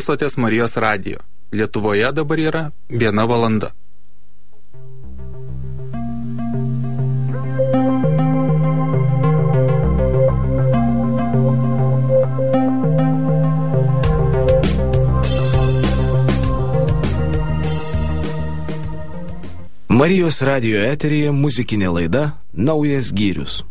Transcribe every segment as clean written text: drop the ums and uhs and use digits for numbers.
klausotės Marijos radijo. Lietuvoje dabar yra 1 valanda. Marijos radijo eteryje muzikinė laida Naujas gyrius.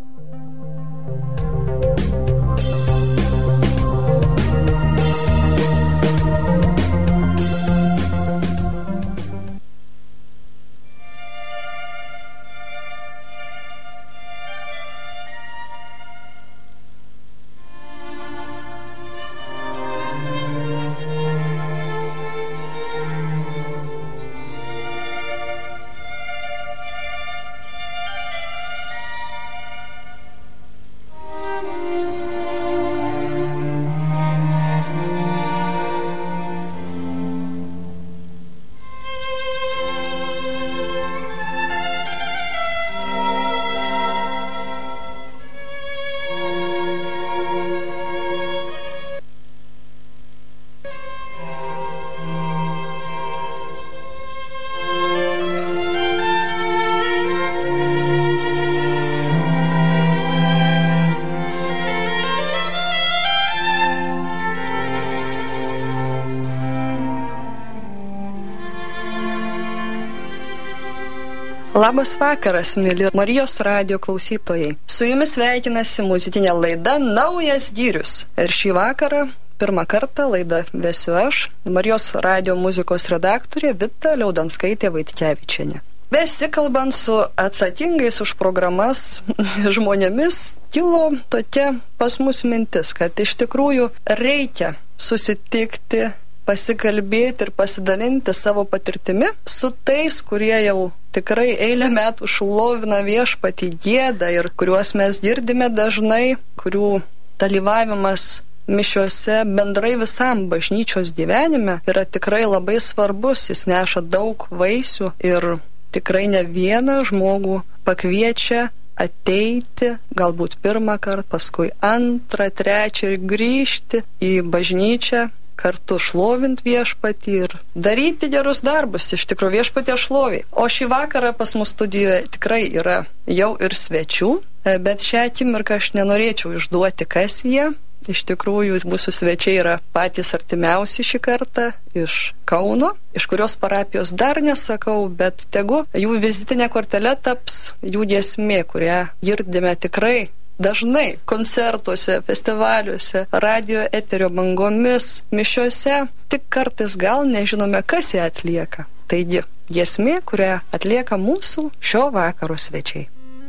Labas vakaras, mėly Marijos radijo klausytojai. Su jumis sveikinasi muzikinė laida Naujas gyrius. Ir šį vakarą pirmą kartą laidą vesiu aš, Marijos radijo muzikos redaktorė Vita Liaudanskaitė Vaitkevičienė. Besikalbant su atsakingais už programas žmonėmis, kilo tokia pas mus mintis, kad iš tikrųjų reikia susitikti, pasikalbėti ir pasidalinti savo patirtimi su tais, kurie jau tikrai eilę metų šlovina Viešpatį, gieda ir kuriuos mes girdime dažnai, kurių dalyvavimas mišiose bendrai visam bažnyčios gyvenime yra tikrai labai svarbus, jis neša daug vaisių ir tikrai ne vieną žmogų pakviečia ateiti, galbūt pirmą kartą, paskui antrą, trečią ir grįžti į bažnyčią, kartu šlovint Viešpatį ir daryti gerus darbus, iš tikrųjų Viešpatie šloviai. O šį vakarą pas mus studijoje tikrai yra jau ir svečių, bet šią akimirką aš nenorėčiau išduoti, kas jie. Iš tikrųjų, mūsų svečiai yra patys artimiausi šį kartą iš Kauno, iš kurios parapijos dar nesakau, bet tegu jų vizitinė kortelė taps jų giesmė, kurią girdime tikrai dažnai koncertuose, festivaliuose, radio eterio bangomis, mišiose, tik kartais gal nežinome, kas ją atlieka. Taigi, giesmė, kurią atlieka mūsų šio vakaro svečiai.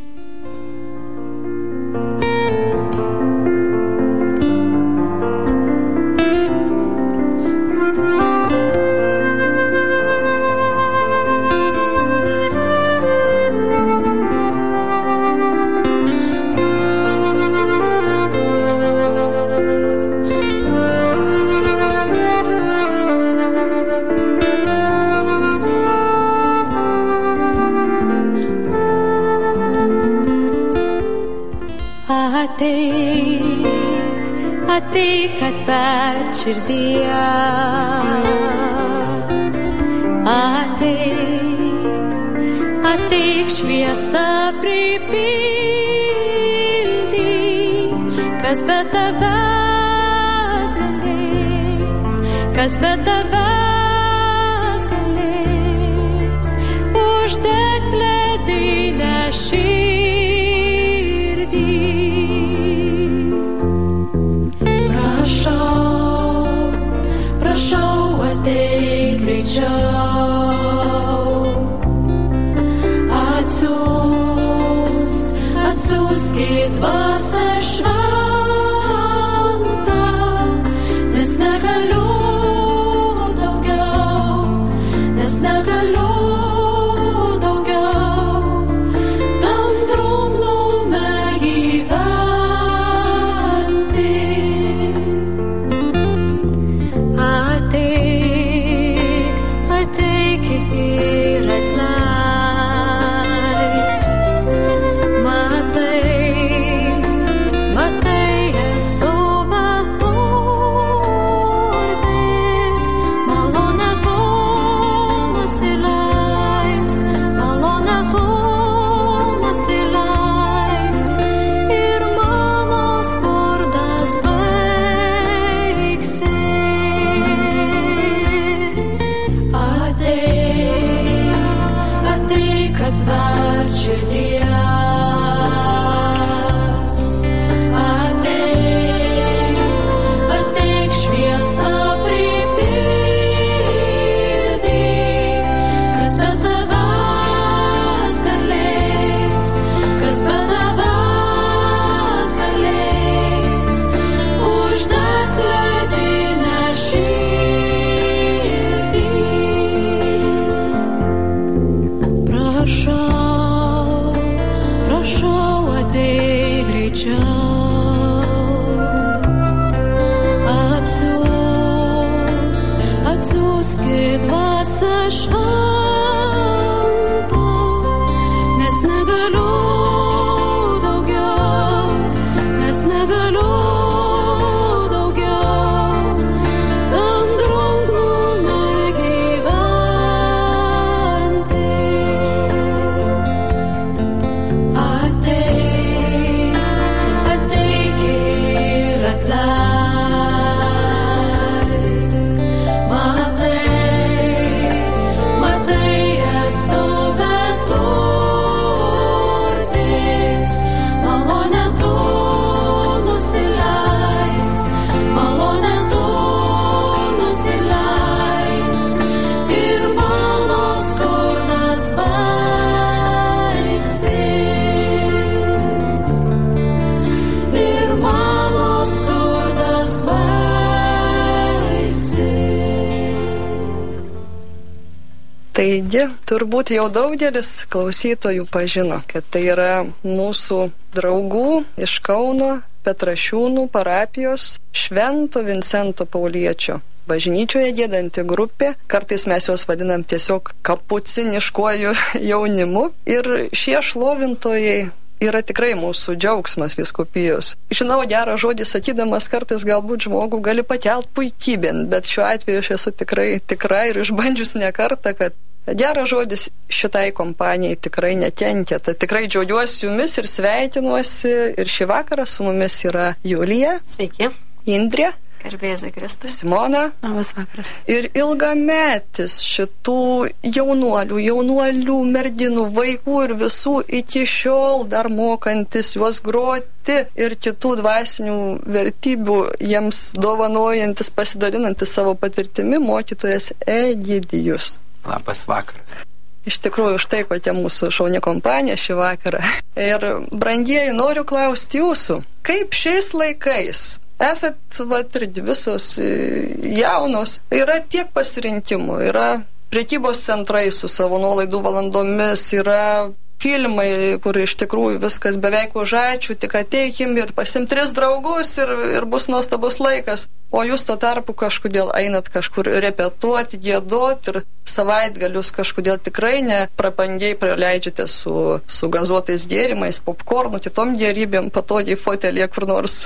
Ateik, atverk širdies, ateik šviesą pripildyk, kas be tavęs galės, kas be tavęs galės, uždegt ledinę širdį. Prašau, ateik greičiau, atsiųsk į dvasią šventą, nes negaliu daugiau, tam drungnume gyventi. Ateik ir atleisk, matai, esu beturtis, dvasia švento, nes negaliu daugiau, nes negaliu daugiau tam drungnume gyventi. Ateik ir atleisk. Matai, esu beturtis, malonę tu nusileisk, ir mano skurdas baigsis, ir mano skurdas baigsis. Taigi, turbūt jau daugelis klausytojų pažino, kad tai yra mūsų draugų iš Kauno Petrašiūnų parapijos Švento Vincento Pauliečio bažnyčioje giedanti grupė. Kartais mes juos vadinam tiesiog kapuciniškuoju jaunimu. Ir šie šlovintojai yra tikrai mūsų džiaugsmas vyskupijos. Žinau, gerą žodį sakydamas kartais galbūt žmogų gali pakelt puikybėn, bet šiuo atveju aš esu tikra ir išbandžius ne kartą, kad geras žodis šitai kompanijai tikrai nekenkia. Tai tikrai džiaugiuosi jumis ir sveikinuosi. Ir šį vakarą su mumis yra Julija. Sveiki. Indrė. Garbėzai Kristus. Simona. Labas vakaras. Ir ilgametis šitų jaunuolių, merginų, vaikų ir visų iki šiol dar mokantis juos groti ir kitų dvasinių vertybių jiems dovanojantis, pasidalinantis savo patirtimi mokytojas Egidijus. Labas vakaras. Iš tikrųjų, štai kokia mūsų šauni kompanija šį vakarą. Ir brangieji, noriu klausti jūsų, kaip šiais laikais esat irgi visos jaunos, yra tiek pasirinkimų, yra prekybos centrai su savo nuolaidų valandomis, yra filmai, kur iš tikrųjų viskas beveik už ačiū, tik ateikim ir pasim 3 draugus ir bus nuostabus laikas. O jūs tuo tarpu kažkodėl einat kažkur repetuoti, giedoti ir savaitgalius kažkodėl tikrai neprabangiai praleidžiate su gazuotais gėrimais, popkornu, kitom gėrybėm, patogiai fotelėje kur nors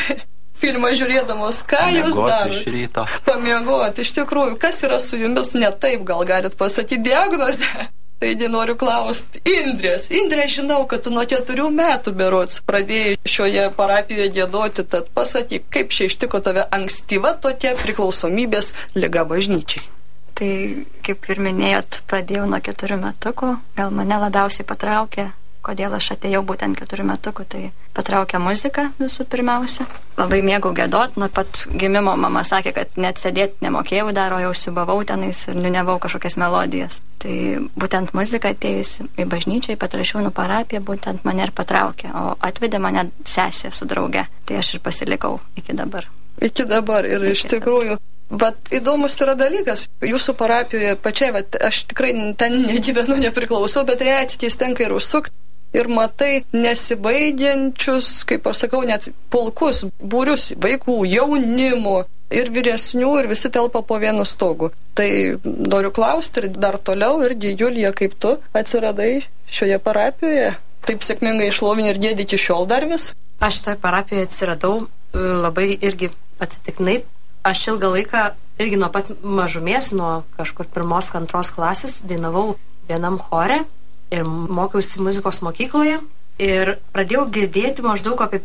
filmą žiūrėdamos, ką jūs darote? Pamiegoti. Iš tikrųjų, kas yra su jumis ne taip, gal galit pasakyti diagnozę? Taigi noriu klausti Indrės. Indrė, žinau, kad tu nuo 4 metų berods pradėjai šioje parapijoje giedoti, tad pasakyk, kaip čia ištiko tave ankstyva tokia priklausomybės liga bažnyčiai? Tai, kaip ir minėjot, pradėjau nuo 4 metukų. Gal mane labiausiai patraukė, kodėl aš atėjau būtent 4 metukų, tai patraukė muzika visų pirmiausia. Labai mėgau giedot, nuo pat gimimo mama sakė, kad net sėdėti nemokėjau dar, o jau siubavau tenais ir niuniavau kažkokias melodijas. Tai būtent muzika atėjusi į bažnyčią, į Petrašiūnų parapiją, būtent mane ir patraukė, o atvedė mane sesė su drauge. Tai aš ir pasilikau iki dabar. Iki dabar ir iš tikrųjų. Bet įdomus yra dalykas, jūsų parapijoje pačiai, aš tikrai ten negyvenu, nepriklausau, bet retsykiais tenka ir užsukti. Ir matai nesibaigiančius, kaip aš sakau, net pulkus, būrius vaikų, jaunimų ir vyresnių ir visi telpa po vienu stogu. Tai noriu klausti ir dar toliau, irgi Julija, kaip tu atsiradai šioje parapijoje? Taip sėkmingai šlovini ir giedi iki šiol dar vis? Aš toje parapijoje atsiradau labai irgi atsitiktinai. Aš ilgą laiką irgi nuo pat mažumės, nuo kažkur 1-2 klasės dainavau vienam chore ir mokiausi muzikos mokykloje ir pradėjau girdėti maždaug apie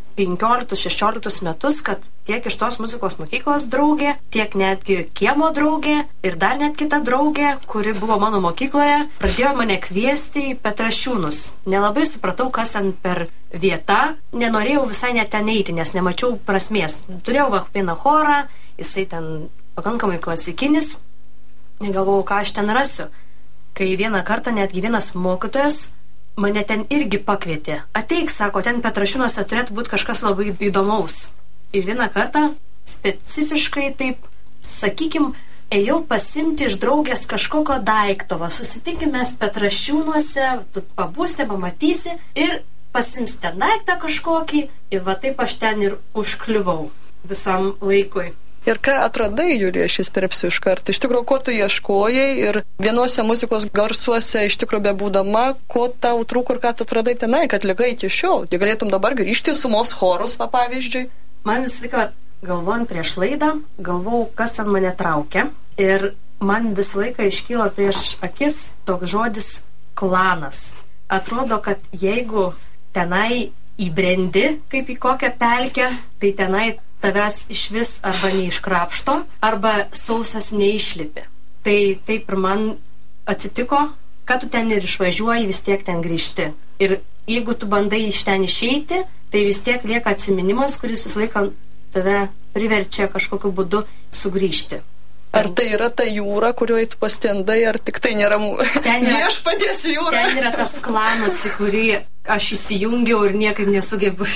15-16 metus, kad tiek iš tos muzikos mokyklos draugė, tiek netgi kiemo draugė ir dar net kita draugė, kuri buvo mano mokykloje, pradėjo mane kviesti į Petrašiūnus. Nelabai supratau, kas ten per vieta, nenorėjau visai net ten eiti, nes nemačiau prasmės. Turėjau vieną chorą, jisai ten pakankamai klasikinis, negalvojau, ką aš ten rasiu. Kai vieną kartą netgi vienas mokytojas mane ten irgi pakvietė. Ateik, sako, ten Petrašiūnuose turėtų būti kažkas labai įdomaus. Ir vieną kartą specifiškai taip, sakykim, ėjau pasimti iš draugės kažkokio daikto. Susitikime Petrašiūnuose, tu pabūsite, pamatysi ir pasims ten daiktą kažkokį. Ir va taip aš ten ir užkliuvau visam laikui. Ir ką atradai, Julija, aš įsterpsiu iš karto. Iš tikrųjų, ko tu ieškojai ir vienose muzikos garsuose, iš tikrųjų, bebūdama, ko tau trūko ir ką tu atradai tenai, kad likai iki šiol. Jei galėtum dabar grįžti į sumos chorus, pavyzdžiui. Man visą laiką, galvojant prieš laidą, galvojau, kas ten mane traukia. Ir man visą laiką iškylo prieš akis toks žodis klanas. Atrodo, kad jeigu tenai įbrendi kaip į kokią pelkę, tai tenai tavęs iš vis arba neiškrapšto, arba sausas neišlipi. Tai taip ir man atsitiko, kad tu ten ir išvažiuoji, vis tiek ten grįžti. Ir jeigu tu bandai iš ten išeiti, tai vis tiek lieka atsiminimas, kuris visą laiką tave priverčia kažkokiu būdu sugrįžti. Ar tai yra ta jūra, kurioje tu pastendai, ar tik tai nėra viešpaties jūra? Ten yra tas klanas, į kurį aš įsijungiau ir niekaip nesugebu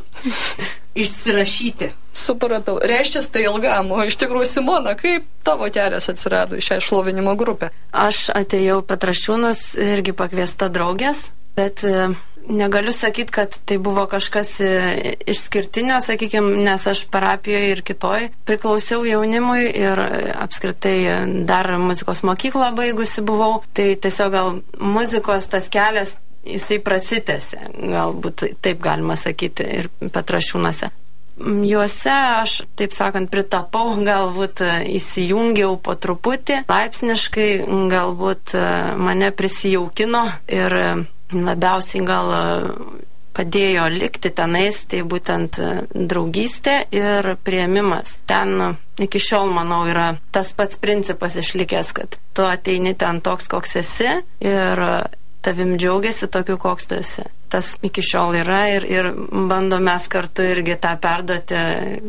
išsirašyti. Supratau. Reiškia, tai ilgam. O iš tikrųjų, Simona, kaip tavo kelias atsirado į šią šlovinimo grupę? Aš atėjau Petrašiūnus irgi pakviesta draugės, bet negaliu sakyti, kad tai buvo kažkas išskirtinio, sakykime, nes aš parapijoje ir kitoj priklausiau jaunimui ir apskritai dar muzikos mokyklą baigusi buvau, tai tiesiog gal muzikos tas kelias jisai prasitęsė, galbūt taip galima sakyti, ir Petrašiūnuose. Juose aš, taip sakant, pritapau, galbūt įsijungiau po truputį, laipsniškai galbūt mane prisijaukino ir labiausiai gal padėjo likti tenais, tai būtent draugystė ir priėmimas. Ten iki šiol, manau, yra tas pats principas išlikęs, kad tu ateini ten toks, koks esi ir tavim džiaugiasi tokiu, koks tu esi. Tas iki šiol yra ir bandom mes kartu irgi tą perduoti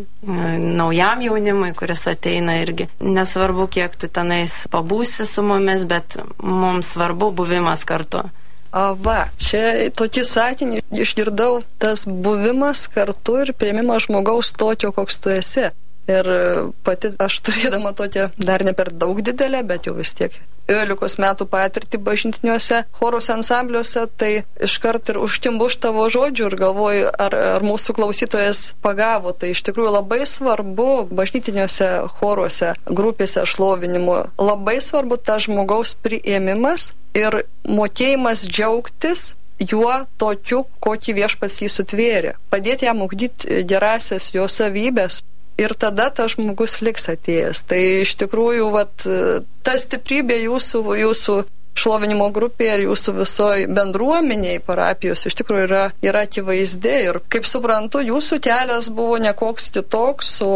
naujam jaunimui, kuris ateina irgi. Nesvarbu, kiek tu tenais pabūsi su mumis, bet mums svarbu buvimas kartu. Va, čia tokį sakinį išgirdau, tas buvimas kartu ir priėmimas žmogaus tokio, koks tu esi. Ir pati aš turėdama tokią dar ne per daug didelę, bet jau vis tiek 11 metų patirtį bažnytiniuose choruose ansambliuose, tai iškart ir užkimbu už tavo žodžių ir galvoju, ar mūsų klausytojas pagavo. Tai iš tikrųjų labai svarbu bažnytiniuose choruose, grupėse šlovinimo, labai svarbu tas žmogaus priėmimas ir mokėjimas džiaugtis juo tokiu, kokį viešpats jį sutvėrė. Padėti jam ugdyti gerasias jo savybės. Ir tada tas žmogus liks atėjęs. Tai iš tikrųjų, ta stiprybė jūsų šlovinimo grupėje ir jūsų visoj bendruomeniai parapijos iš tikrųjų yra akivaizdi. Ir kaip suprantu, jūsų kelias buvo nekoks kitoks, o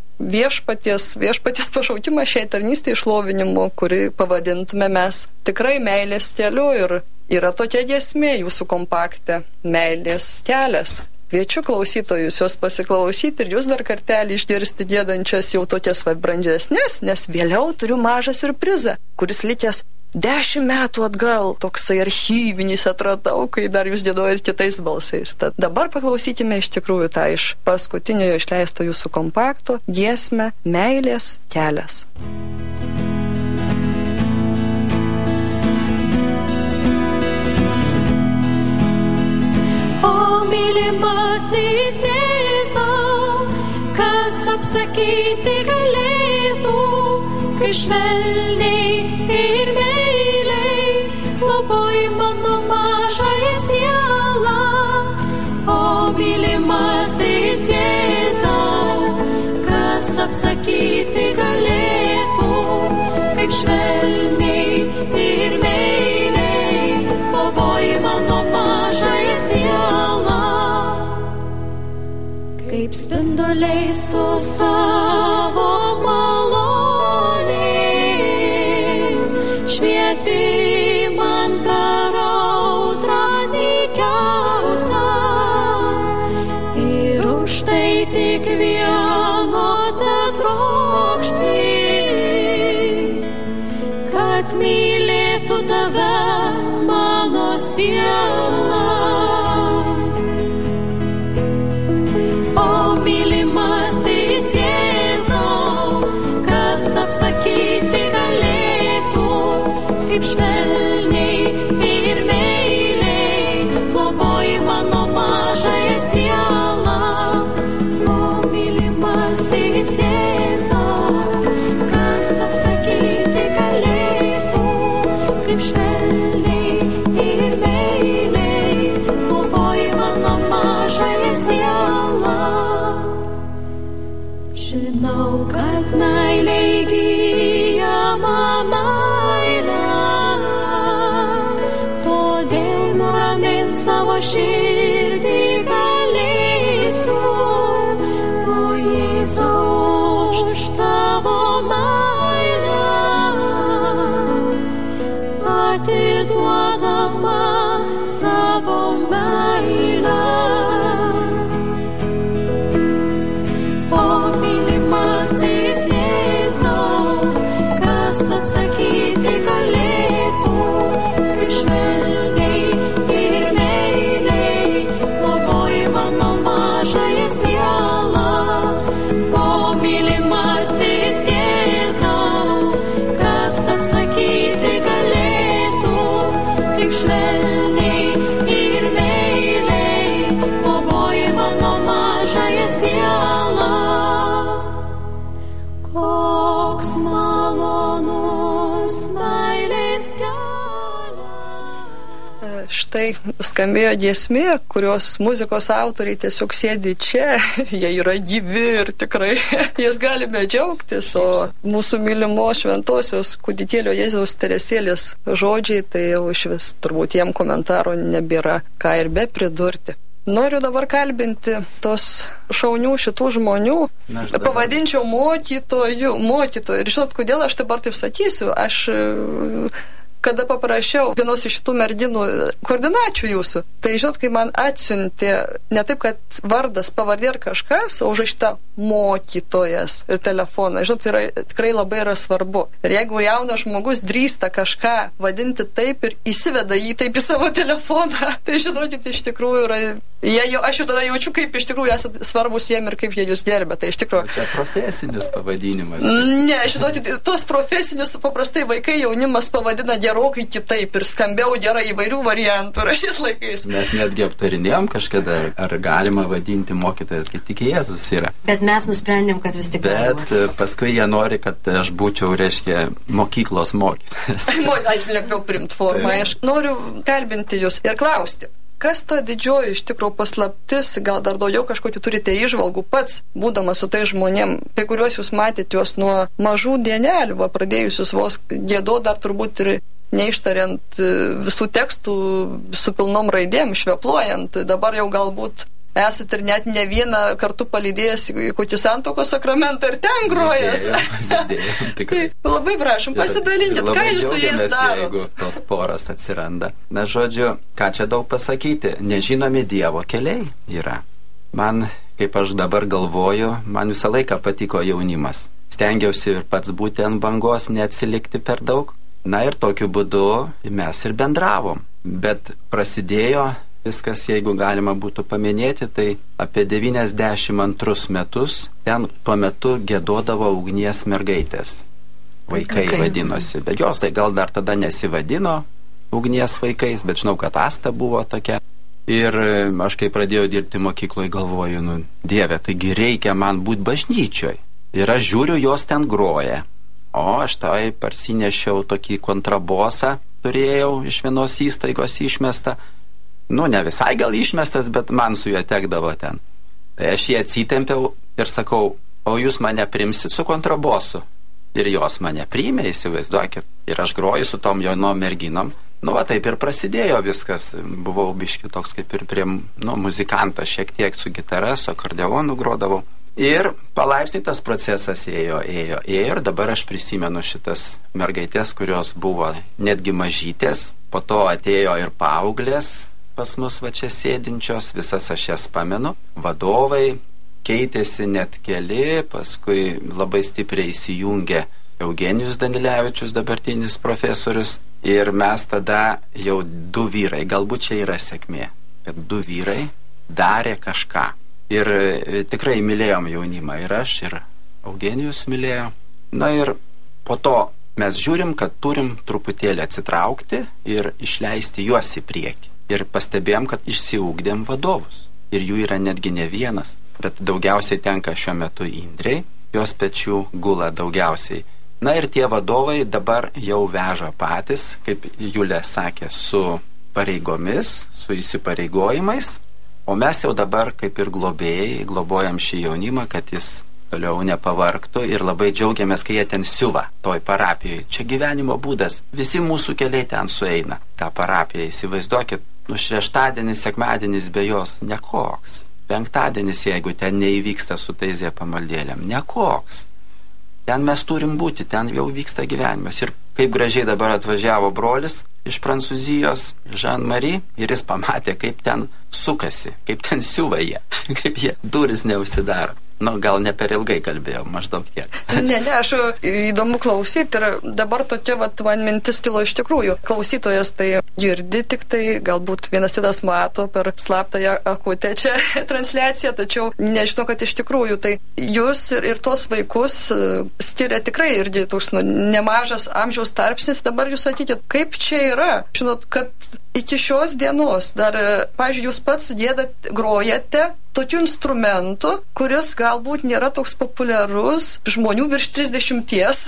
viešpaties pašaukimas šiai tarnystei šlovinimu, kurį pavadintume mes tikrai meilės keliu. Ir yra tokia giesmė jūsų kompakte - meilės kelias. Kviečiu klausytojus jos pasiklausyti ir jūs dar kartelį išgirsti giedančias jau tokias brandžesnės, nes vėliau turiu mažą siurprizą, kuris likęs 10 metų atgal, toksai archyvinis atradau, kai dar jūs giedojat kitais balsais. Tad dabar paklausykime iš tikrųjų tą iš paskutiniojo išleisto jūsų kompakto giesmę Meilės kelias. O mylimasis Jėzau, kas apsakyti galėtų, kai švelniai ir meiliai globoji mano mažąją sielą. O mylimasis Jėzau, kas apsakyti galėtų, kaip švelniai ir meiliai globoji mano mažąją sielą. Kaip spinduliais tu savo malonės švieti man per audrą nykiausią. Ir už tai tik vieno tetrokšti, kad mylėtų tave mano siela. O mylimasis Jėzau, kas apsakyti galėtų, kaip švelniai ir meiliai globoji mano mažąją sielą. O mylimasis Jėzau. kaip švelniai ir meiliai globoji mano mažąją sielą. Žinau, kad meilė įgyjama meilė, todėl nuramint savo širdį galėsiu, o Jėzaus už tavo meilę atiduodama savo meilę. O mylimasis Jėzau, kas apsakyti galėtų, kai švelniai ir meiliai globoji mano mažąją sielą. O mylimasis Jėzau, kas apsakyti galėtų, kaip švelniai ir meiliai globoji mano mažąją sielą. Koks malonus meilės kelias. Štai skambėjo giesmė, kurios muzikos autoriai tiesiog sėdi čia, jie yra gyvi ir tikrai jas galime džiaugtis, o mūsų mylimos šventosios kūdikėlio Jėzaus Teresėlės žodžiai, tai jau iš vis turbūt jiem komentaro nebėra ką ir be pridurti. Noriu dabar kalbinti tos šaunių šitų žmonių, pavadinčiau mokytojų. Ir žinot, kodėl aš dabar taip sakysiu, aš kada paprašiau vienos iš šitų merginų koordinačių jūsų, tai žinot, kai man atsiuntė ne taip, kad vardas, pavardė ar kažkas, o užrašyta mokytojas ir telefoną. Žinot, tai yra, tikrai labai yra svarbu. Ir jeigu jaunas žmogus drįsta kažką vadinti taip ir įsiveda jį taip į savo telefoną, tai žinokit, iš tikrųjų yra... Aš jau tada jaučiu, kaip iš tikrųjų esate svarbus jiem ir kaip jie jūs gerbia. Tai iš tikrųjų... Čia profesinis pavadinimas. Ne, žinokit, tuos profesinius paprastai vaikai jaunimas pavadina gerokai kitaip ir skambiau gerai įvairių variantų šiais laikais. Mes netgi aptarinėjom kažkada, ar galima vadinti mokytojas, kai tik Jėzus yra. Bet mes nusprendėm, kad vis tik galima. Bet paskui jie nori, kad aš būčiau, reiškia, mokyklos mokytojas. Aš lengviau primt formą. Aš noriu kalbinti jūs ir klausti. Kas to didžioji iš tikrųjų paslaptis, gal dar daugiau kažkokių turite įžvalgų pats, būdamas su tai žmonėm, kai kuriuos jūs matėte juos nuo mažų dienelių, pradėjusius vos gėdo dar turbūt ir neištariant visų tekstų su pilnom raidėm, švepluojant, dabar jau galbūt esat ir net ne vieną kartu palydėjęs į kokį santuokos sakramentą ir ten grojęs. Tai labai prašom, pasidalinkit, ką jūs su jais darot. Jeigu tos poros atsiranda. Na, žodžiu, ką čia daug pasakyti, nežinomi Dievo keliai yra. Man, kaip aš dabar galvoju, man visą laiką patiko jaunimas. Stengiausi ir pats būti ant bangos, neatsilikti per daug. Na ir tokiu būdu mes ir bendravom. Bet prasidėjo viskas, jeigu galima būtų paminėti, tai apie 92 metus ten tuo metu giedodavo ugnies mergaitės. Vaikai vadinosi, bet jos tai gal dar tada nesivadino ugnies vaikais, bet žinau, kad Asta buvo tokia. Ir aš kai pradėjau dirbti mokykloje, galvoju, Dieve, taigi reikia man būti bažnyčioj. Ir aš žiūriu, jos ten groja. O aš tai parsinešiau tokį kontrabosą, turėjau iš vienos įstaigos išmestą. Ne visai gal išmestas, bet man su juo tekdavo ten. Tai aš jį atsitempiau ir sakau, o jūs mane primsit su kontrabosu. Ir jos mane priėmė, įsivaizduokit. Ir aš groju su tom jaunom merginom. Taip ir prasidėjo viskas. Buvau biški toks kaip ir prie muzikantas, šiek tiek su gitara, su akordeonu grodavau. Ir palaipsniui tas procesas ėjo. Ir dabar aš prisimenu šitas mergaitės, kurios buvo netgi mažytės. Po to atėjo ir paauglės pas mus va čia sėdinčios, visas aš jas pamenu. Vadovai keitėsi net keli, paskui labai stipriai įsijungė Eugenijus Danilevičius, dabartinis profesorius. Ir mes tada jau 2 vyrai, galbūt čia yra sėkmė, kad 2 vyrai darė kažką. Ir tikrai mylėjom jaunimą, ir aš, ir Eugenijus mylėjo. Na ir po to mes žiūrim, kad turim truputėlį atsitraukti ir išleisti juos į priekį. Ir pastebėjom, kad išsiugdėm vadovus. Ir jų yra netgi ne vienas, bet daugiausiai tenka šiuo metu Indrei, jos pečių gula daugiausiai. Na ir tie vadovai dabar jau veža patys, kaip Julė sakė, su pareigomis, su įsipareigojimais, o mes jau dabar kaip ir globėjai globojam šį jaunimą, kad jis toliau nepavargtų ir labai džiaugiamės, kai jie ten siuva toj parapijoje. Čia gyvenimo būdas, visi mūsų keliai ten sueina. Ta parapija, įsivaizduokit, šeštadienis, sekmadienis be jos nekoks. Penktadienis, jeigu ten neįvyksta su taizė pamaldėlėm, nekoks. Ten mes turim būti, ten jau vyksta gyvenimas. Ir kaip gražiai dabar atvažiavo brolis iš Prancūzijos, Jean-Marie, ir jis pamatė, kaip ten sukasi, kaip ten siuva jie, kaip jie duris neužsidaro. Nu, gal ne per ilgai kalbėjau, maždaug tiek. Ne, aš įdomu klausyti ir dabar tokia, man mintis kilo iš tikrųjų. Klausytojas tai girdi tik tai, galbūt vienas kitas mato per slaptąją akutę čia transliaciją, tačiau nežinau, kad iš tikrųjų tai jūs ir tos vaikus skiria tikrai irgi toks nemažas amžiaus tarpsnis. Dabar jūs sakykit, kaip čia yra? Žinot, kad iki šios dienos dar, pavyzdžiui, jūs pats grojate tokių instrumentų, kuris galbūt nėra toks populiarus žmonių virš 30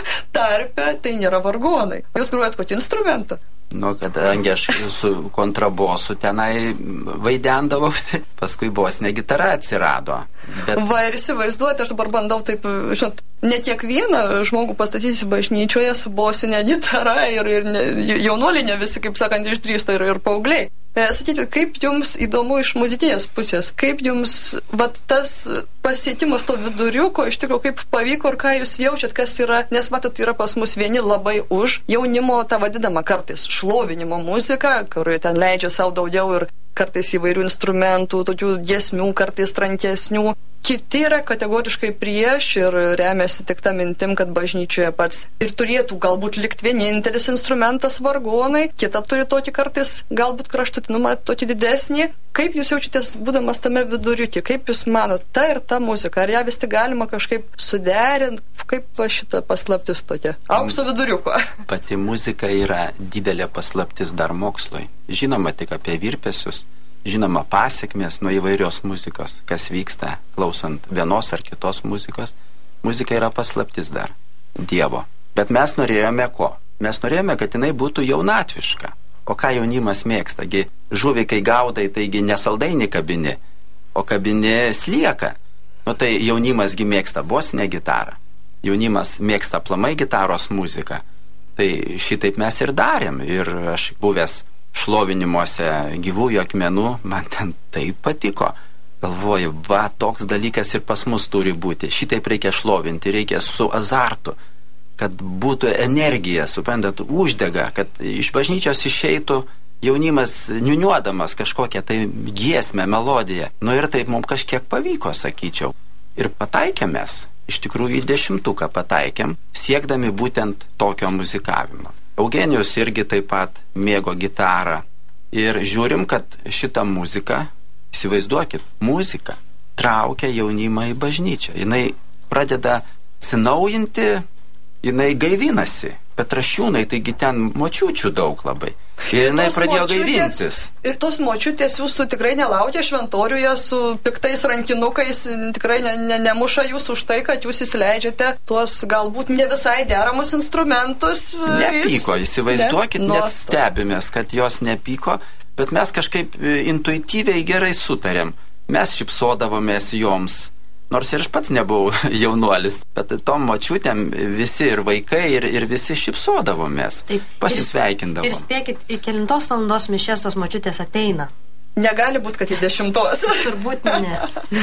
tarpe, tai nėra vargonai. Jūs grojat kokį instrumentą? Nu, kadangi aš su kontrabosu tenai vaidendavausi, paskui bosinė gitara atsirado. Bet... Va ir įsivaizduoti, aš dabar bandau taip, žinot, ne tiek vieną žmogų pastatysi bažnyčioje su bosinė gitara ir jaunuoliai ne visi, kaip sakant, išdrįsta ir paaugliai. Sakykite, kaip jums įdomu iš muzikinės pusės, kaip jums tas pasiekimas to viduriuko, iš tikrųjų, kaip pavyko ir ką jūs jaučiat, kas yra, nes matot, yra pas mus vieni labai už jaunimo tą vadinamą kartais šlovinimo muziką, kur ten leidžia savo daugiau ir kartais įvairių instrumentų, tokių giesmių, kartais trankesnių. Kiti yra kategoriškai prieš ir remiasi tik tą mintim, kad bažnyčioje pats ir turėtų galbūt likti vienintelis instrumentas vargonai, kita turi tokį kartais galbūt kraštutinumą tokį didesnį. Kaip jūs jaučiatės būdamas tame viduriuke? Kaip jūs manot, ta ir ta muzika? Ar ją vis tik galima kažkaip suderinti? Kaip va šita paslaptis tokia? Aukso viduriuko. Pati muzika yra didelė paslaptis dar mokslui. Žinoma tik apie virpesius. Žinoma, pasiekmės nuo įvairios muzikos, kas vyksta klausant vienos ar kitos muzikos. Muzika yra paslaptis dar Dievo. Bet mes norėjome ko? Mes norėjome, kad jinai būtų jaunatviška. O ką jaunimas mėgstagi? Žuvį, kai gaudai, taigi nesaldainį kabini, o kabini slieką. Nu tai jaunimasgi mėgsta bosinę gitarą. Jaunimas mėgsta aplamai gitaros muziką. Tai šitaip mes ir darėm. Ir aš buvęs šlovinimuose gyvųjų akmenų, man ten taip patiko. Galvoju, va, toks dalykas ir pas mus turi būti. Šitaip reikia šlovinti, reikia su azartu, kad būtų energija, suprantat, uždega, kad iš bažnyčios išeitų jaunimas niuniuodamas kažkokią tai giesmę, melodiją. Nu ir taip mums kažkiek pavyko, sakyčiau. Ir pataikėm mes, iš tikrųjų į 10 pataikėm, siekdami būtent tokio muzikavimo. Eugenijus irgi taip pat mėgo gitarą. Ir žiūrim, kad šitą muziką, įsivaizduokit, muzika traukia jaunimą į bažnyčią. Jinai pradeda atsinaujinti, jinai gaivinasi. Petrašiūnai, taigi ten močiučių daug labai. Ir jinai pradėjo gaivintis. Ir tos močiutės jūsų tikrai nelaukia šventoriuje su piktais rankinukais, tikrai nemuša jūs už tai, kad jūs įsileidžiate tuos galbūt ne visai deramus instrumentus. Nepyko, įsivaizduokit, net stebimės, kad jos nepyko, bet mes kažkaip intuityviai gerai sutarėm. Mes šypsodavomės joms. Nors ir aš pats nebuvau jaunuolis, bet tom močiutėm visi ir vaikai ir visi šypsodavomės, pasisveikindavom. Ir spėkit, į 9 valandos mišias tos močiutės ateina. Negali būti, kad į 10. Turbūt ne.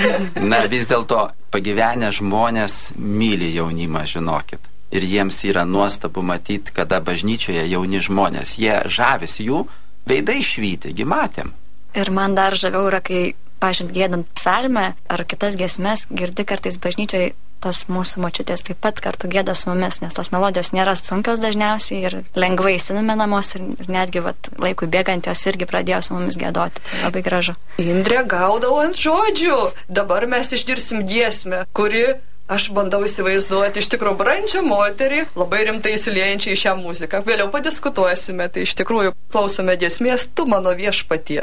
Na, vis dėlto pagyvenę žmonės myli jaunimą, žinokit. Ir jiems yra nuostabu matyti, kada bažnyčioje jauni žmonės, jie žavisi, jų veidai švyti, gi matėm. Ir man dar žaviau yra, kai pažiūrint gėdant psalmę ar kitas giesmes, girdi kartais bažnyčiai tos mūsų močiutės taip pat kartu gėda su mumis, nes tos melodijos nėra sunkios dažniausiai ir lengvai įsimenamos ir netgi laikui bėgant jos irgi pradėjo su mumis gėdoti. Tai labai gražu. Indrė gaudau ant žodžių. Dabar mes išgirsim giesmę, kuri, aš bandau įsivaizduoti, iš tikrųjų brandžią moterį, labai rimtai įsiliejančią į šią muziką. Vėliau padiskutuosime, tai iš tikrųjų klausome giesmės Tu mano viešpatie.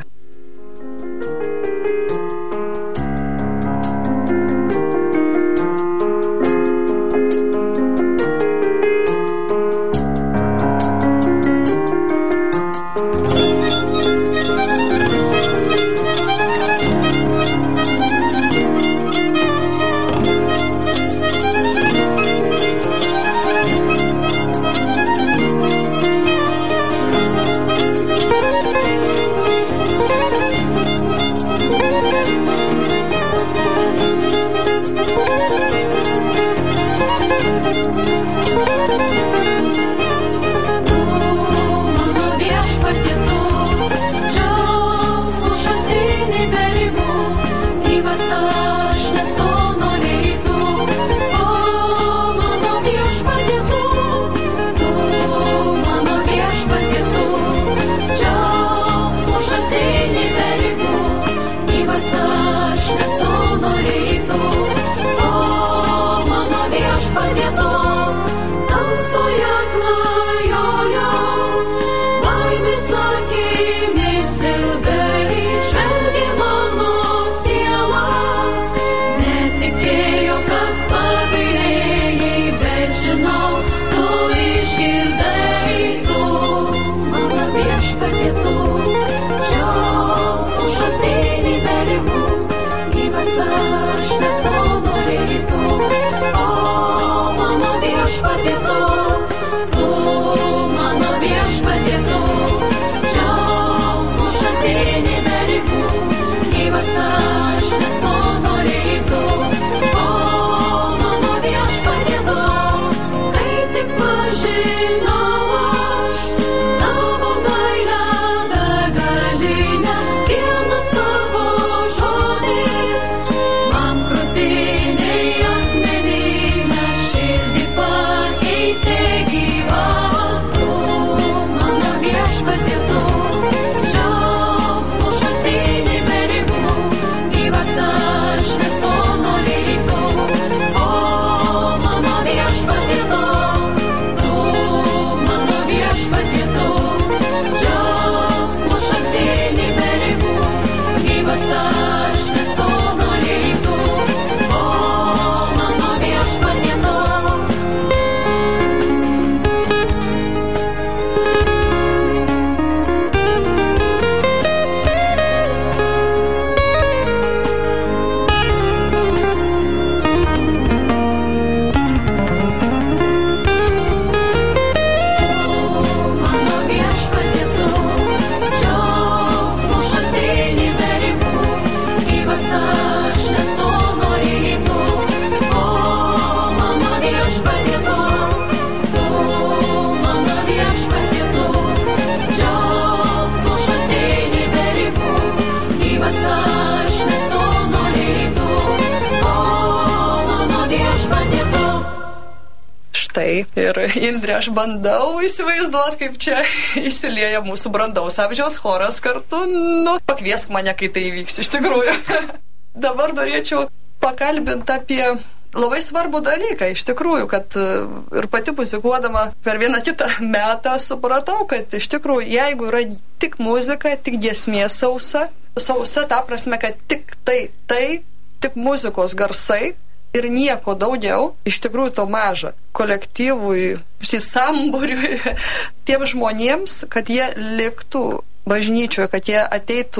viešpatie tu, džiaugsmo šaltinį be ribų, gyvas aš, nes to norėjau. O mano viešpatie tu, mano viešpatie tu, džiaugsmo šaltinį be ribų, gyvas aš, nes to norėjau. O mano viešpatie tu. Ir Indrė, aš bandau įsivaizduoti, kaip čia įsilieja mūsų brandaus amžiaus choras kartu. Pakviesk mane, kai tai įvyks, iš tikrųjų. Dabar norėčiau pakalbinti apie labai svarbų dalyką, iš tikrųjų, kad ir pati muzikuodama per vieną kitą metą supratau, kad iš tikrųjų, jeigu yra tik muzika, tik giesmė sausa, ta prasme, kad tik tik muzikos garsai, ir nieko daugiau, iš tikrųjų to maža. Kolektyvui, sambūriui, tiem žmonėms, kad jie liktų bažnyčioje, kad jie ateitų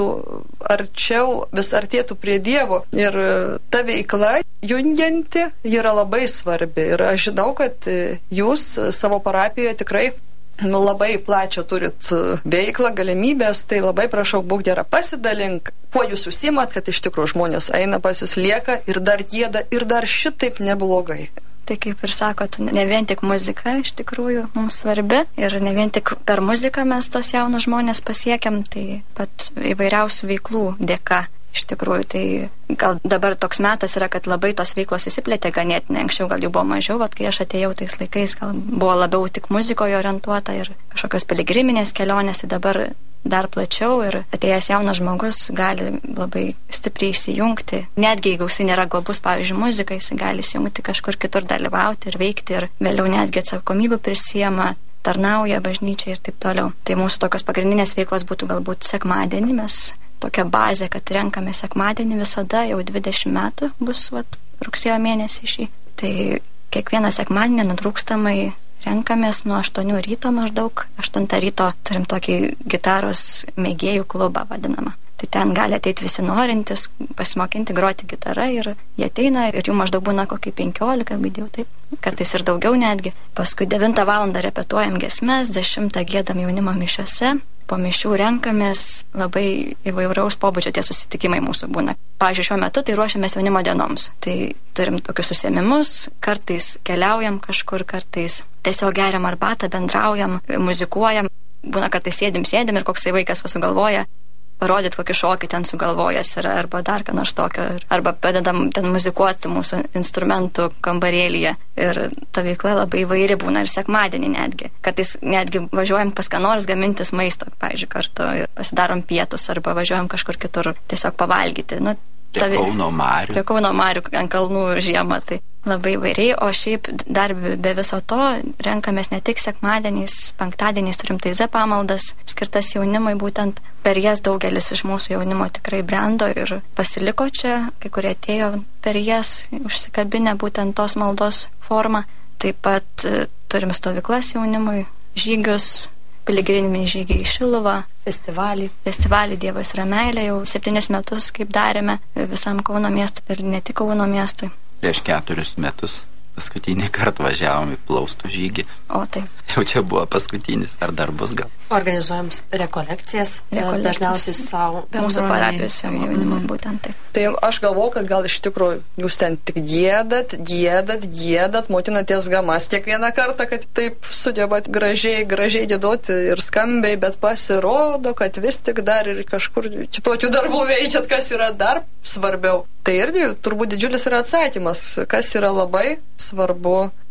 arčiau, vis artėtų prie Dievo. Ir ta veikla jungianti yra labai svarbi. Ir aš žinau, kad jūs savo parapijoje tikrai labai plačią turit veiklą, galimybės, tai labai prašau, būk gera, pasidalink, kuo jūs užsiimat, kad iš tikrųjų žmonės eina pas jūs, lieka ir dar gieda, ir dar šitaip neblogai. Tai kaip ir sakot, ne vien tik muzika iš tikrųjų mums svarbi ir ne vien tik per muziką mes tos jaunus žmonės pasiekiam, tai pat įvairiausių veiklų dėka. Iš tikrųjų, tai gal dabar toks metas yra, kad labai tos veiklos įsiplėtė ganėtinai, anksčiau gal jų buvo mažiau, bet kai aš atėjau tais laikais, gal buvo labiau tik muzikoje orientuota ir kažkokios piligriminės kelionės, tai dabar dar plačiau ir atėjęs jaunas žmogus gali labai stipriai įsijungti, netgi jeigu jis nėra gabus, pavyzdžiui, muzikai, jis gali įsijungti kažkur kitur dalyvauti ir veikti ir vėliau netgi atsakomybę prisiema, tarnauja bažnyčiai ir taip toliau. Tai mūsų tokios pagrindinės veiklos būtų galbūt sekmadienį, mes tokia bazė, kad renkame sekmadienį visada, jau 20 metų bus rugsėjo mėnesį šį. Tai kiekvieną sekmadienį nutrūkstamai renkamės nuo 8 ryto maždaug. 8 ryto turim tokį gitaros mėgėjų klubą vadinamą. Tai ten gali ateiti visi norintys pasimokinti groti gitarą ir jie ateina ir jų maždaug būna kokį 15, baigiau taip, kartais ir daugiau netgi. Paskui 9 valandą repetuojam giesmes, 10 giedam jaunimo mišiose. Po mišių renkamės, labai įvairaus pobūdžio tie susitikimai mūsų būna. Pavyzdžiui, šiuo metu tai ruošiamės jaunimo dienoms. Tai turim tokius užsiėmimus, kartais keliaujam kažkur, kartais tiesiog geriam arbatą, bendraujam, muzikuojam. Būna kartais sėdim ir koksai vaikas sugalvoja parodyti, kokį šokį ten sugalvojęs yra, arba dar ką nors tokio, arba padedam ten muzikuoti mūsų instrumentų kambarėlyje. Ir ta veikla labai įvairi būna ir sekmadienį netgi. Kartais netgi važiuojam pas ką nors gamintis maisto, pavyzdžiui, kartu ir pasidarom pietus, arba važiuojam kažkur kitur tiesiog pavalgyti. Prie Kauno marių ant kalnų žiemą, tai labai įvairiai, o šiaip dar be viso to renkamės ne tik sekmadieniais, penktadieniais turim taizė pamaldas, skirtas jaunimui, būtent per jas daugelis iš mūsų jaunimo tikrai brendo ir pasiliko čia, kai kurie atėjo per jas, užsikabinę būtent tos maldos formą. Taip pat turim stovyklas jaunimui, žygius, piligriminį žygį į Šiluvą, festivalį Dievas yra meilė, jau 7 metus kaip darėme visam Kauno miestui ir ne tik Kauno miestui. Prieš 4 metus paskutinį kartą važiavom į Plaustų žygį. O tai. Jau čia buvo paskutinis, ar dar bus gal? Organizuojam rekolekcijas. Dažniausiai savo. Mūsų parapijos jaunimo būtent taip. Tai aš galvoju, kad gal iš tikrųjų jūs ten tik giedat, motinatės gamas kiekvieną kartą, kad taip sugebat gražiai giedoti ir skambiai, bet pasirodo, kad vis tik dar ir kažkur kitokių darbų veikiat, kas yra dar svarbiau. Tai irgi turbūt didžiulis yra atsakymas, kas yra labai svarbu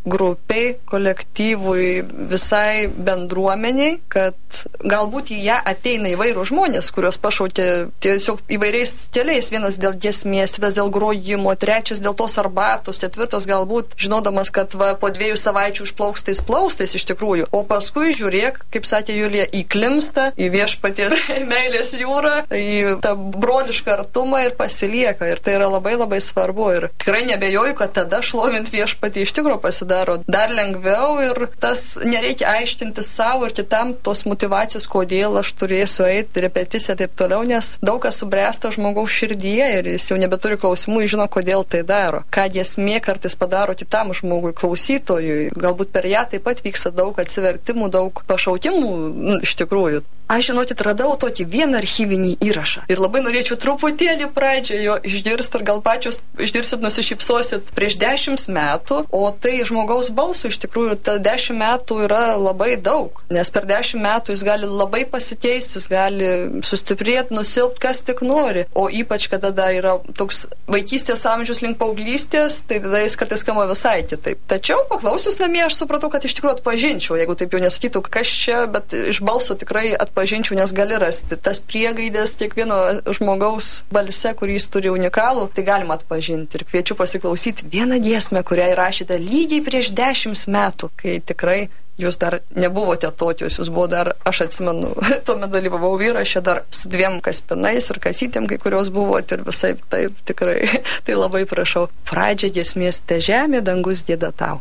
grupiai, kolektyvui, visai bendruomeniai, kad galbūt į ją ateina įvairūs žmonės, kuriuos pašaukė tiesiog įvairiais keliais. Vienas dėl giesmės, kitas dėl grojimo, trečias dėl tos arbatos, ketvirtas galbūt žinodamas, kad po 2 savaičių užplauks tais plaustais iš tikrųjų. O paskui žiūrėk, kaip sakė Julija, įklimsta į viešpaties meilės jūrą, į tą brolišką artumą ir pasilieka. Ir tai yra labai labai svarbu. Ir tikrai nebejoju, kad tada šlovint viešpatį iš tikrųjų pasidaro dar lengviau ir tas nereikia aiškinti savo ir kitam tos motyvacijos, kodėl aš turėsiu eiti repeticiją ir taip toliau, nes daug kas subręsta žmogaus širdyje ir jis jau nebeturi klausimų, jis žino, kodėl tai daro. Ką giesmė kartais padaro kitam žmogui, klausytojui. Galbūt per ją taip pat vyksta daug atsivertimų, daug pašaukimų, iš tikrųjų. Aš, žinokit, radau tokį vieną archyvinį įrašą. Ir labai norėčiau truputėlį pradžią jo išgirsti ir gal pačius išgirsit, nusišypsosit prieš 10 metų, o tai žmogaus balsų iš tikrųjų ta 10 metų yra labai daug. Nes per 10 metų jis gali labai pasikeisti, jis gali sustiprėti, nusilpti, kas tik nori. O ypač, kada dar yra toks vaikystės amžius link paauglystės, tai tada jis kartais skamba visai kitaip. Tačiau paklausius namie aš supratau, kad iš tikrųjų atpažinčiau, jeigu taip jau nesakytų, kas čia, bet iš balso tikrai atpažinčiau, nes gali rasti tas priegaidės kiekvieno žmogaus balse, kurį jis turi unikalų, tai galima atpažinti. Ir kviečiu pasiklausyti vieną giesmę, kurią įrašėte lygiai prieš 10 metų, kai tikrai jūs dar nebuvote tokios, jūs buvo dar, aš atsimenu, tuomet dalyvavau įraše dar su 2 kaspinais ir kasytėm, kai kurios buvote ir visai taip tikrai. Tai labai prašau, pradžia giesmės te žemė, dangus gieda tau.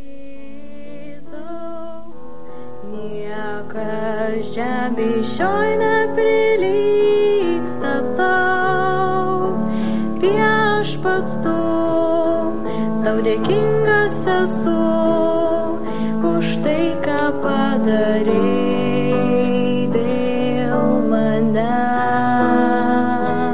Niekas žemė šioj neprilygsta tau, viešpats tu, tau dėkingas esu už tai, ką padarai dėl manęs.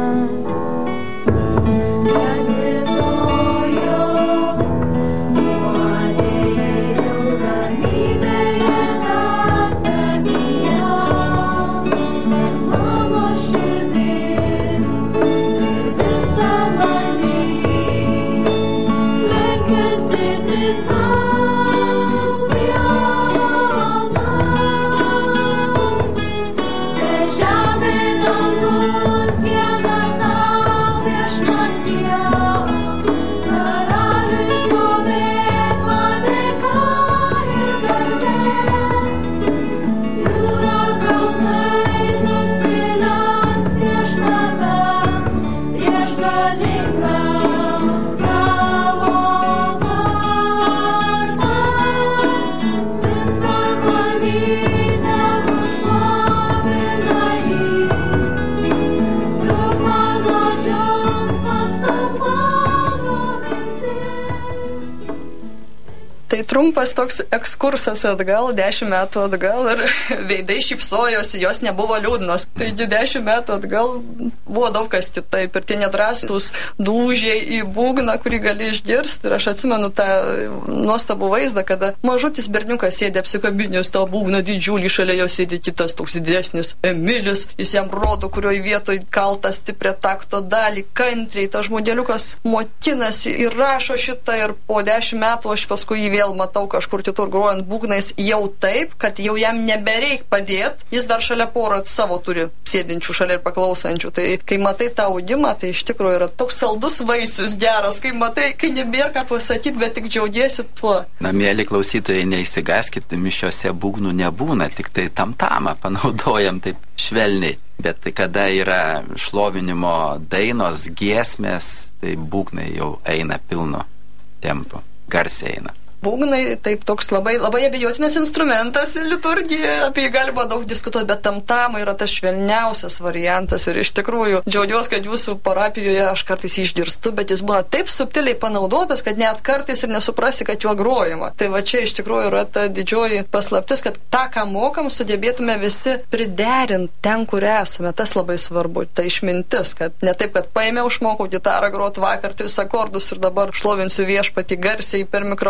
Trumpas toks ekskursas atgal, 10 metų atgal ir veidai šypsojosi, jos nebuvo liūdnos. Taigi 10 metų atgal buvo daug kas kitaip ir tie nedrąsūs dūžiai į būgną, kurį gali išgirsti. Ir aš atsimenu tą nuostabų vaizdą, kada mažutis berniukas sėdė apsikabinęs tą būgną didžiulį, šalia jo sėdė kitas toks didesnis Emilis, jis jam rodo, kurioje vietoje kaltą stiprią takto dalį, kantriai, tas žmogeliukas mokinasi ir rašo šitą ir po 10 metų aš paskui jį vėl matau kažkur kitur grojant būgnais jau taip, kad jau jam nebereik padėti, jis dar šalia porą savo turi sėdinčių šalia ir paklausančių. Tai kai matai tą audimą, tai iš tikrųjų yra toks saldus vaisius geras, kai matai, kai nebėra ką pasakyti, bet tik džiaugiesi tuo. Na, mėly klausytojai, neįsigaskite, mišiose būgnų nebūna, tik tai tamtamą panaudojam taip švelniai. Bet tai kada yra šlovinimo dainos, giesmės, tai būgnai jau eina pilno tempo, garsiai eina. Būgnai, taip toks labai abejotinas instrumentas liturgijoje, apie jį galima daug diskutuoti, bet tamtama yra tas švelniausias variantas ir iš tikrųjų džiaugiuosi, kad jūsų parapijoje aš kartais išgirstu, bet jis būna taip subtiliai panaudotas, kad net kartais ir nesuprasi, kad juo grojama. Tai va čia iš tikrųjų yra ta didžioji paslaptis, kad tą, ką mokam, sugebėtume visi priderinti ten, kur esame. Tas labai svarbu, ta išmintis, kad ne taip, kad paėmiau, išmokau gitarą groti vakar 3 akordus ir dabar šlovinsiu viešpatį garsiai per mikrofoną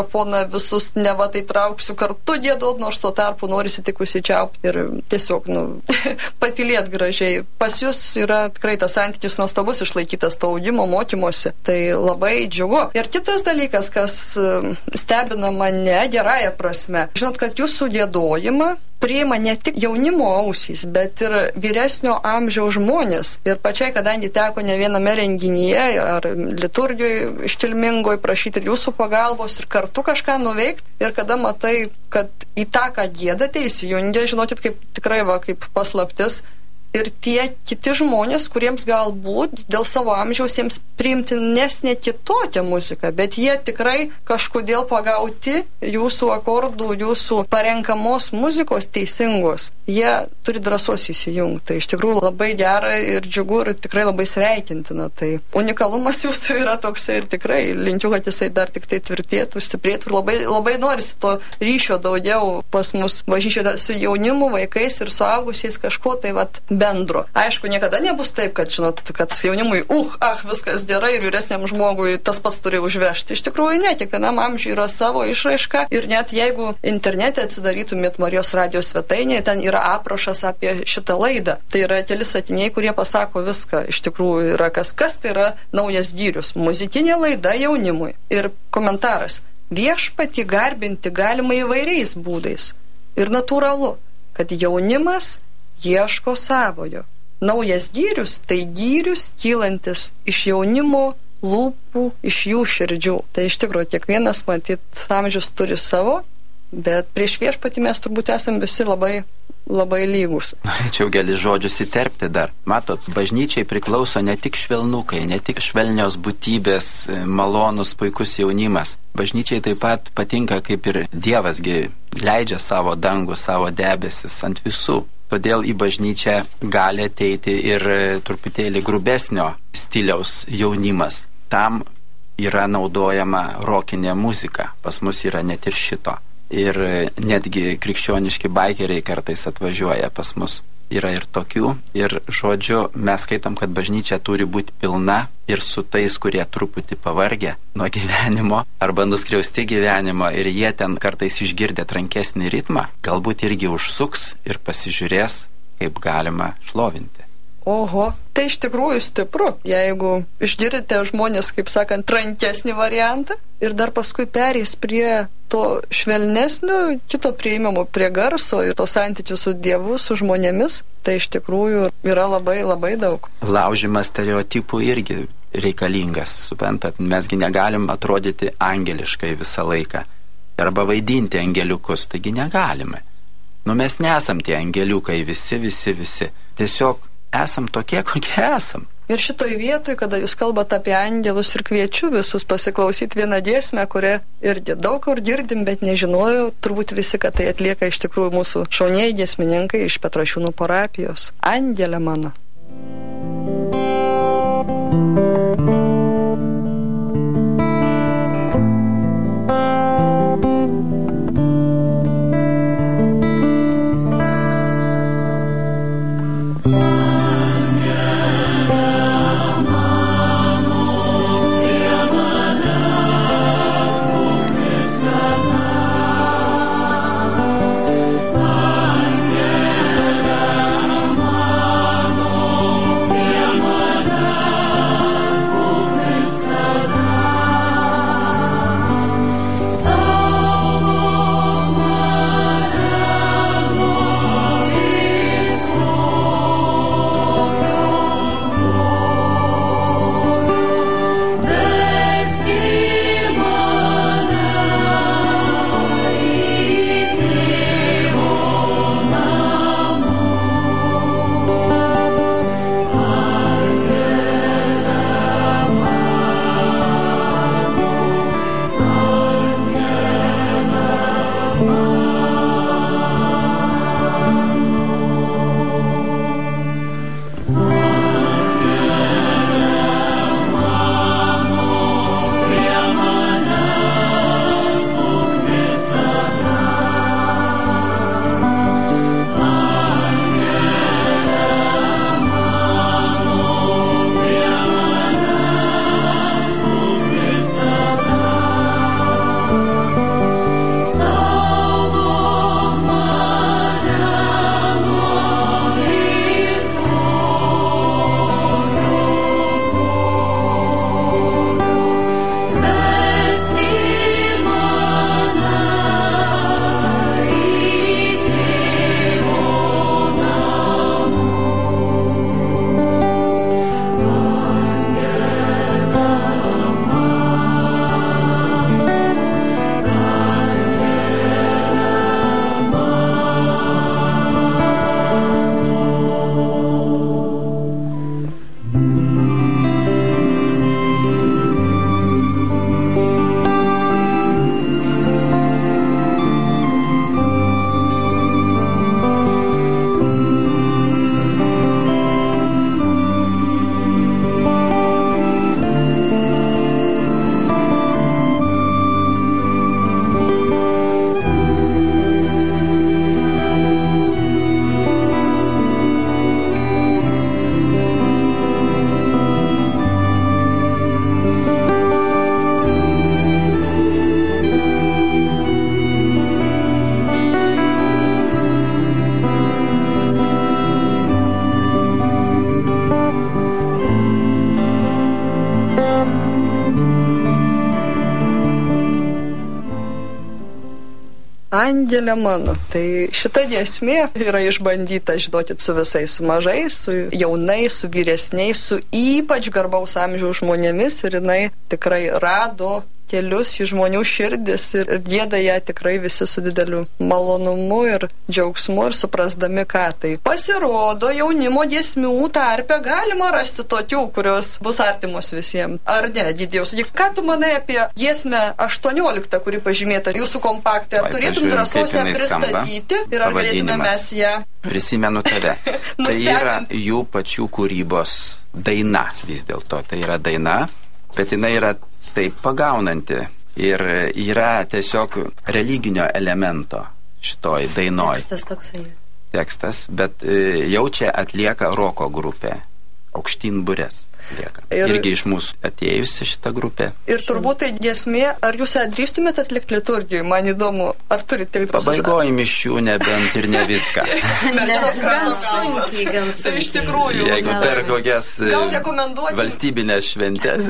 visus neva tai trauksiu kartu gėdot, nors tuo tarpu norisi tik užsičiaupti ir tiesiog, patylėt gražiai. Pas jūs yra tikrai tas santykis nuostabus išlaikytas to augimo, mokymosi. Tai labai džiugu. Ir kitas dalykas, kas stebino mane gerąją prasme. Žinot, kad jūsų giedojimą priima ne tik jaunimo ausys, bet ir vyresnio amžiaus žmonės. Ir pačiai, kadangi teko ne viename renginyje ar liturgijoje iškilmingoje prašyti ir jūsų pagalbos ir kartu kažką nuveikti, ir kada matai, kad į tą, ką giedate, įsijungia, žinokit, kaip tikrai kaip paslaptis, ir tie kiti žmonės, kuriems galbūt dėl savo amžiaus jiems priimtinesnė kitokia muzika, bet jie tikrai kažkodėl pagauti jūsų akordų, jūsų parenkamos muzikos teisingos. Jie turi drąsos įsijungti. Tai iš tikrųjų labai gera ir džiugu ir tikrai labai sveikintina. Tai unikalumas jūsų yra toksai ir tikrai linkiu, kad jisai dar tik tai tvirtėtų, stiprėtų ir labai, labai norisi to ryšio daugiau pas mus bažnyčioje su jaunimu, vaikais ir suaugusiais kažko tai bendro. Aišku, niekada nebus taip, kad, žinot, kad jaunimui, viskas gerai ir vyresniam žmogui tas pats turi užvežti. Iš tikrųjų, ne, kiekvienam amžiui yra savo išraiška ir net jeigu internete atsidarytumėt Marijos radijo svetainėje, ten yra aprašas apie šitą laidą. Tai yra keli sakiniai, kurie pasako viską. Iš tikrųjų yra kas tai yra naujas gyrius. Muzikinė laida jaunimui. Ir komentaras. Viešpatį garbinti galima įvairiais būdais. Ir natūralu, kad jaunimas ieško savojo. Naujas gyrius tai gyrius kylantis iš jaunimo lūpų, iš jų širdžių. Tai iš tikrųjų kiekvienas, matyt, amžius turi savo, bet prieš viešpatį mes turbūt esam visi labai lygus. Norėčiau gali žodžius įterpti dar. Matot, bažnyčiai priklauso ne tik švelnukai, ne tik švelnios būtybės, malonus, puikus jaunimas. Bažnyčiai taip pat patinka, kaip ir Dievasgi leidžia savo dangų, savo debesis ant visų. Todėl į bažnyčią gali ateiti ir truputėlį grubesnio stiliaus jaunimas. Tam yra naudojama rokinė muzika. Pas mus yra net ir šito. Ir netgi krikščioniški baikeriai kartais atvažiuoja pas mus. Yra ir tokių. Ir žodžiu, mes skaitom, kad bažnyčia turi būti pilna ir su tais, kurie truputį pavargę nuo gyvenimo arba nuskriausti gyvenimo ir jie ten kartais išgirdę trankesnį ritmą, galbūt irgi užsuks ir pasižiūrės, kaip galima šlovinti. Oho, tai iš tikrųjų stipru, jeigu išgirdite žmonės, kaip sakant, trankesnį variantą ir dar paskui perės prie to švelnesnio, kito prieimimo prie garso ir to santykių su Dievu, su žmonėmis, tai iš tikrųjų yra labai daug. Laužimas stereotipų irgi reikalingas, suprantat, mesgi negalim atrodyti angeliškai visą laiką arba vaidinti angeliukus, taigi negalime. Mes nesam tie angeliukai visi. Tiesiog esam tokie, kokie esam. Ir šitoj vietoj, kada jūs kalbate apie angelus ir kviečiu visus pasiklausyti vieną giesmę, kurią irgi daug kur girdim, bet nežinojau turbūt visi, kad tai atlieka iš tikrųjų mūsų šaunieji giesmininkai iš Petrašiūnų parapijos. Angelė mano. Angelė mano. Tai šita giesmė yra išbandyta, žinokit, su visais, su mažais, su jaunais, su vyresniais, su ypač garbaus amžiaus žmonėmis ir jinai tikrai rado kelius į žmonių širdis ir gieda ją tikrai visi su dideliu malonumu ir džiaugsmu ir suprasdami, ką tai. Pasirodo, jaunimo giesmių tarpe galima rasti tokių, kurios bus artimos visiems. Ar ne, Gidėjau, sakyk, ką tu manai apie giesmę 18, kuri pažymėta jūsų kompakte? Ar turėtum drąsos ją pristatyti ir ar galėtume mes ją... Prisimenu tave. Tai yra jų pačių kūrybos daina vis dėlto. Tai yra daina, bet jinai yra taip pagaunanti ir yra tiesiog religinio elemento šitoj dainoj. Tekstas toksai. Tekstas, bet jau čia atlieka roko grupė. Aukštyn burės lieka. Irgi iš mūsų atėjusi šitą grupę. Ir turbūt tai giesmė, ar jūs drįstumėte atlikti liturgijų? Man įdomu, ar turite tiek drąsos? Pabaigoj mišių nebent ir ne viską. Gan sunkiai. Tai iš tikrųjų. Jeigu per kokias valstybinės šventės.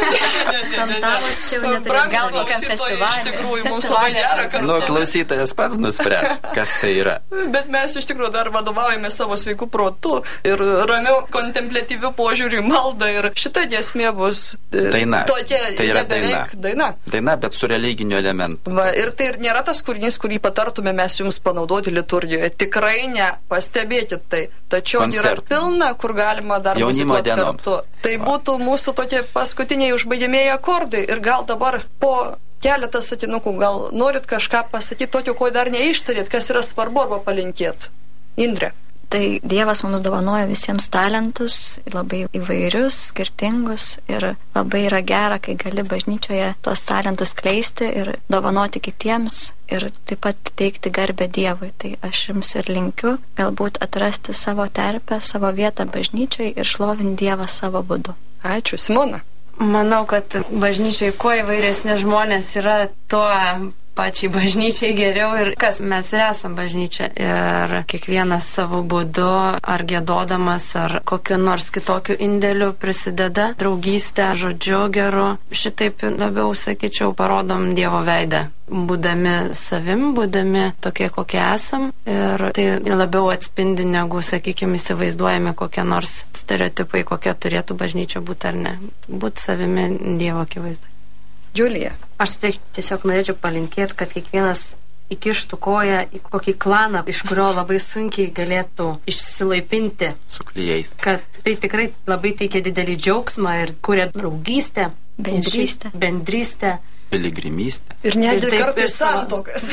Kantavus čia jau neturiu. Gal kokiam festivalį. Iš tikrųjų, mums labai gera kartu. Nu, klausytojas pats nuspręs, kas tai yra. Bet mes iš tikrųjų dar vadovaujame savo sveikų protų ir ramiau kontempliatyvių požiūrių maldą. Ir šita giesmė bus daina. Tokia, tai yra daina. Daina, bet su religiniu elementu. Va, ir tai ir nėra tas kūrinys, kurį patartume mes jums panaudoti liturgijoje. Tikrai ne, pastebėkit tai. Tačiau yra pilna, kur galima dar muzikuoti kartu. Tai būtų mūsų tokie paskutiniai užbaigiamieji akordai. Ir gal dabar po keletą sakinukų, gal norit kažką pasakyti tokio, ko dar neištarėt, kas yra svarbu arba palinkėt. Indrė. Tai Dievas mums dovanoja visiems talentus, labai įvairius, skirtingus ir labai yra gera, kai gali bažnyčioje tos talentus kleisti ir dovanoti kitiems ir taip pat teikti garbę Dievui. Tai aš jums ir linkiu galbūt atrasti savo terpę, savo vietą bažnyčioje ir šlovinti Dievą savo būdu. Ačiū, Simona. Manau, kad bažnyčioje kuo įvairesni žmonės yra, tuo pačiai bažnyčiai geriau ir kas mes ir esam bažnyčia ir kiekvienas savo būdu ar giedodamas ar kokiu nors kitokiu indėliu prisideda draugystę, žodžiu geru. Šitaip labiau, sakyčiau, parodom Dievo veidą, būdami savim, būdami tokie, kokie esam ir tai labiau atspindi negu, sakykime, įsivaizduojami kokie nors stereotipai, kokia turėtų bažnyčia būti ar ne. Būt savimi Dievo akivaizdoje. Julija. Aš tiesiog norėčiau palinkėti, kad kiekvienas įkištų koją į kokį klaną, iš kurio labai sunkiai galėtų išsilaipinti. Su klijais. Kad tai tikrai labai teikia didelį džiaugsmą ir kuria draugystę, bendrystę, piligrimystę. Ir netgi kartais santuokas,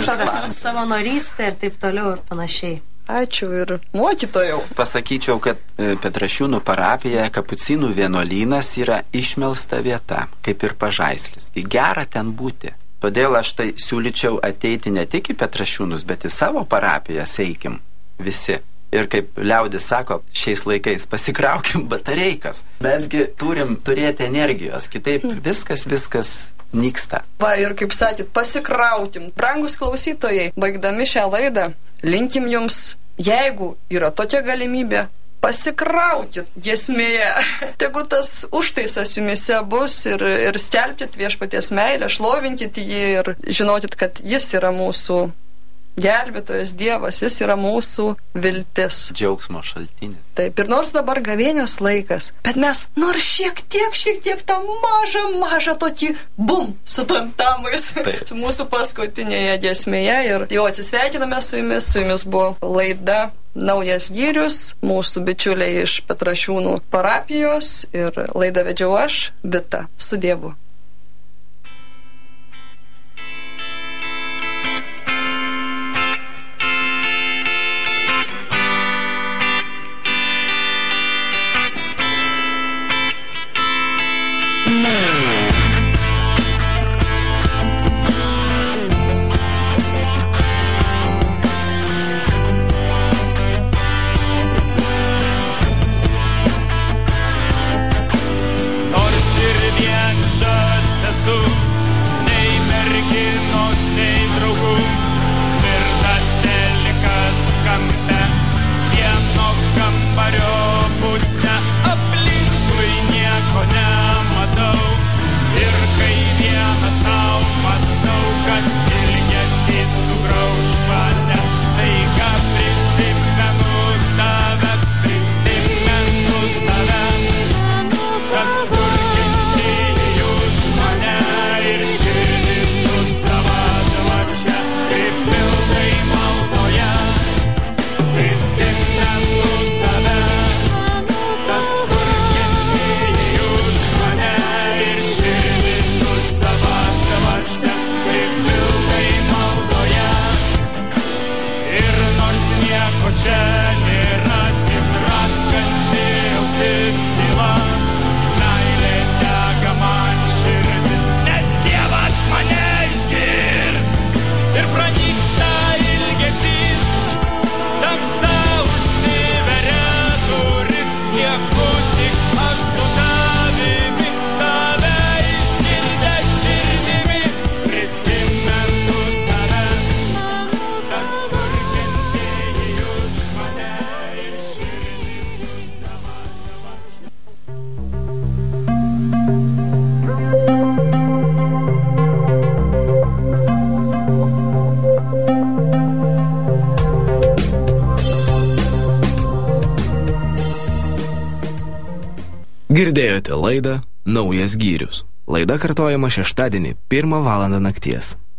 savanorystę ir taip toliau ir panašiai. Ačiū ir mokytojau. Pasakyčiau, kad Petrašiūnų parapijoje kapucinų vienuolynas yra išmelsta vieta, kaip ir Pažaislis. Gera ten būti. Todėl aš tai siūlyčiau ateiti ne tik į Petrašiūnus, bet į savo parapiją eikim visi. Ir kaip liaudis sako, šiais laikais pasikraukim batareikas. Mesgi turim turėti energijos, kitaip viskas nyksta. Va, ir kaip sakyt, pasikraukim. Brangus klausytojai, baigdami šią laidą, linkim jums, jeigu yra tokia galimybė, pasikraukit giesmėje. Tegu tas užtaisas jumise bus ir skelbkit viešpaties meilę, šlovinkit jį ir žinokit, kad jis yra mūsų gelbėtojas Dievas, jis yra mūsų viltis. Džiaugsmo šaltinis. Taip, ir nors dabar gavėnios laikas, bet mes nors šiek tiek tą mažą tokį bum su tamtamais mūsų paskutinėje giesmėje ir jau atsisveikiname su jumis buvo laida Naujas Gyrius, mūsų bičiuliai iš Petrašiūnų parapijos ir laidą vedžiau aš, Vita, su Dievu. Nors ir vieniša Girdėjote laidą Naujas gyrius. Laida kartojama šeštadienį 1 val. Nakties.